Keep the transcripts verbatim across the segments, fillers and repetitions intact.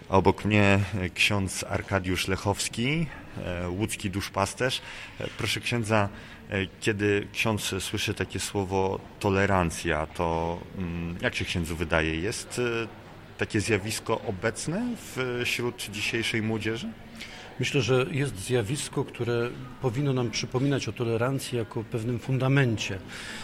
Obok mnie ksiądz Arkadiusz Lechowski, łódzki duszpasterz. Proszę księdza, kiedy ksiądz słyszy takie słowo tolerancja, to jak się księdzu wydaje, jest takie zjawisko obecne wśród dzisiejszej młodzieży? Myślę, że jest zjawisko, które powinno nam przypominać o tolerancji jako pewnym fundamencie.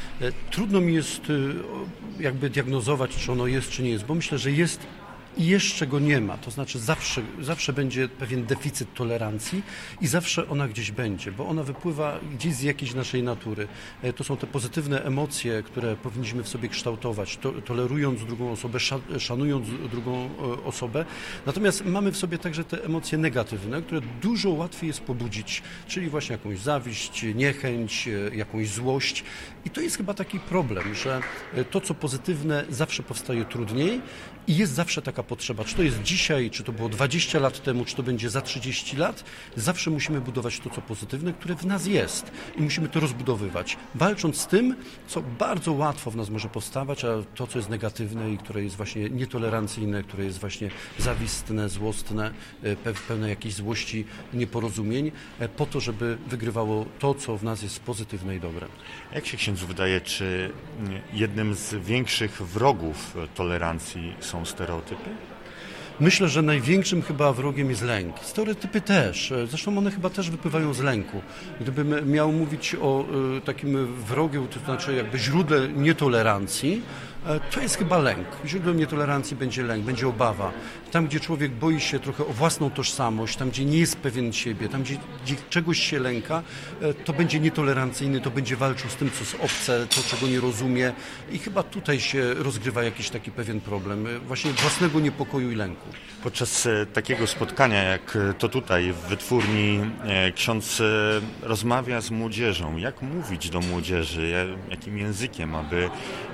Trudno mi jest jakby diagnozować, czy ono jest, czy nie jest, bo myślę, że jest i jeszcze go nie ma. To znaczy zawsze, zawsze będzie pewien deficyt tolerancji i zawsze ona gdzieś będzie, bo ona wypływa gdzieś z jakiejś naszej natury. To są te pozytywne emocje, które powinniśmy w sobie kształtować, to, tolerując drugą osobę, szanując drugą osobę. Natomiast mamy w sobie także te emocje negatywne, które dużo łatwiej jest pobudzić, czyli właśnie jakąś zawiść, niechęć, jakąś złość. I to jest chyba taki problem, że to, co pozytywne, zawsze powstaje trudniej i jest zawsze taka potrzeba. Czy to jest dzisiaj, czy to było dwadzieścia lat temu, czy to będzie za trzydzieści lat, zawsze musimy budować to, co pozytywne, które w nas jest i musimy to rozbudowywać, walcząc z tym, co bardzo łatwo w nas może powstawać, a to, co jest negatywne i które jest właśnie nietolerancyjne, które jest właśnie zawistne, złostne, pełne jakiejś złości, nieporozumień, po to, żeby wygrywało to, co w nas jest pozytywne i dobre. Jak się księdzu wydaje, czy jednym z większych wrogów tolerancji są stereotypy? Myślę, że największym chyba wrogiem jest lęk. Stereotypy też. Zresztą one chyba też wypływają z lęku. Gdybym miał mówić o y, takim wrogu, to znaczy jakby źródle nietolerancji, to jest chyba lęk. Źródłem nietolerancji będzie lęk, będzie obawa. Tam, gdzie człowiek boi się trochę o własną tożsamość, tam, gdzie nie jest pewien siebie, tam, gdzie, gdzie czegoś się lęka, to będzie nietolerancyjny, to będzie walczył z tym, co jest obce, to, czego nie rozumie. I chyba tutaj się rozgrywa jakiś taki pewien problem, właśnie własnego niepokoju i lęku. Podczas takiego spotkania, jak to tutaj w wytwórni, ksiądz rozmawia z młodzieżą. Jak mówić do młodzieży? Jakim językiem, aby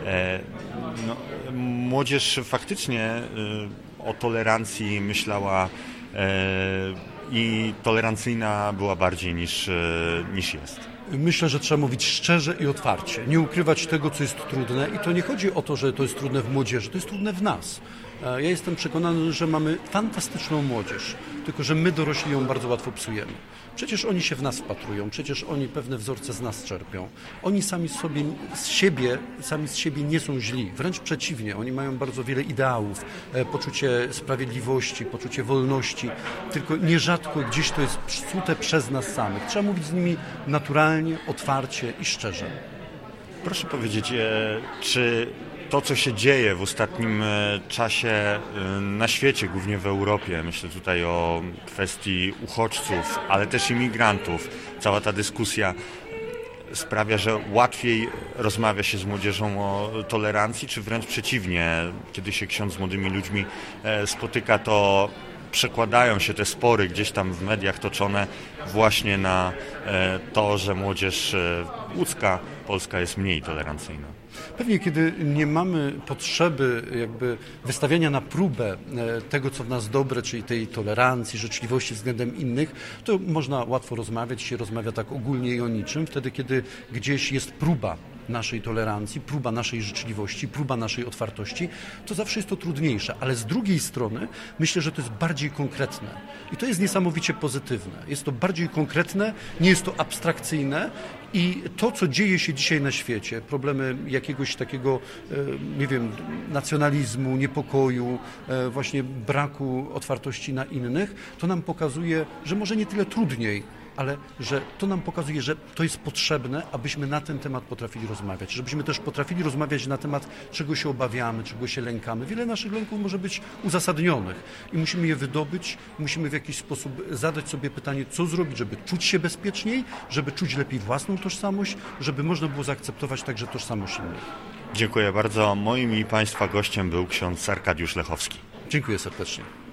no, młodzież faktycznie o tolerancji myślała i tolerancyjna była bardziej niż, niż jest? Myślę, że trzeba mówić szczerze i otwarcie, nie ukrywać tego, co jest trudne i to nie chodzi o to, że to jest trudne w młodzieży, to jest trudne w nas. Ja jestem przekonany, że mamy fantastyczną młodzież, tylko że my dorośli ją bardzo łatwo psujemy. Przecież oni się w nas wpatrują, przecież oni pewne wzorce z nas czerpią. Oni sami sobie, z siebie, sami z siebie nie są źli, wręcz przeciwnie, oni mają bardzo wiele ideałów, poczucie sprawiedliwości, poczucie wolności, tylko nierzadko gdzieś to jest psute przez nas samych. Trzeba mówić z nimi naturalnie, otwarcie i szczerze. Proszę powiedzieć, czy to, co się dzieje w ostatnim czasie na świecie, głównie w Europie, myślę tutaj o kwestii uchodźców, ale też imigrantów, cała ta dyskusja sprawia, że łatwiej rozmawia się z młodzieżą o tolerancji, czy wręcz przeciwnie, kiedy się ksiądz z młodymi ludźmi spotyka, to przekładają się te spory gdzieś tam w mediach toczone właśnie na to, że młodzież łódzka, polska jest mniej tolerancyjna. Pewnie, kiedy nie mamy potrzeby jakby wystawiania na próbę tego, co w nas dobre, czyli tej tolerancji, życzliwości względem innych, to można łatwo rozmawiać, się rozmawia tak ogólnie i o niczym. Wtedy, kiedy gdzieś jest próba naszej tolerancji, próba naszej życzliwości, próba naszej otwartości, to zawsze jest to trudniejsze. Ale z drugiej strony myślę, że to jest bardziej konkretne. I to jest niesamowicie pozytywne. Jest to bardziej konkretne, nie jest to abstrakcyjne i to, co dzieje się dzisiaj na świecie, problemy jakiegoś takiego, nie wiem, nacjonalizmu, niepokoju, właśnie braku otwartości na innych, to nam pokazuje, że może nie tyle trudniej, ale że to nam pokazuje, że to jest potrzebne, abyśmy na ten temat potrafili rozmawiać, żebyśmy też potrafili rozmawiać na temat, czego się obawiamy, czego się lękamy. Wiele naszych lęków może być uzasadnionych i musimy je wydobyć, musimy w jakiś sposób zadać sobie pytanie, co zrobić, żeby czuć się bezpieczniej, żeby czuć lepiej własną tożsamość, żeby można było zaakceptować także tożsamość innych. Dziękuję bardzo. Moim i Państwa gościem był ksiądz Arkadiusz Lechowski. Dziękuję serdecznie.